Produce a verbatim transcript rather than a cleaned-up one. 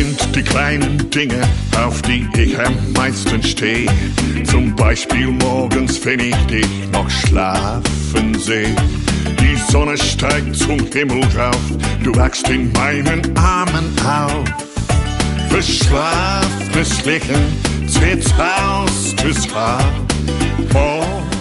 sind die kleinen Dinge, auf die ich am meisten stehe. Zum Beispiel morgens, wenn ich dich noch schlafen sehe. Die Sonne steigt zum Himmel rauf, du wachst in meinen Armen auf. Verschlafenes Lächeln zählt aus das Haar. Oh,